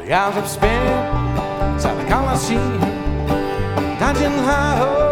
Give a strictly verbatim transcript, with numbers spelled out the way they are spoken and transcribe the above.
The hours I've spent inside the Coliseum, dodging high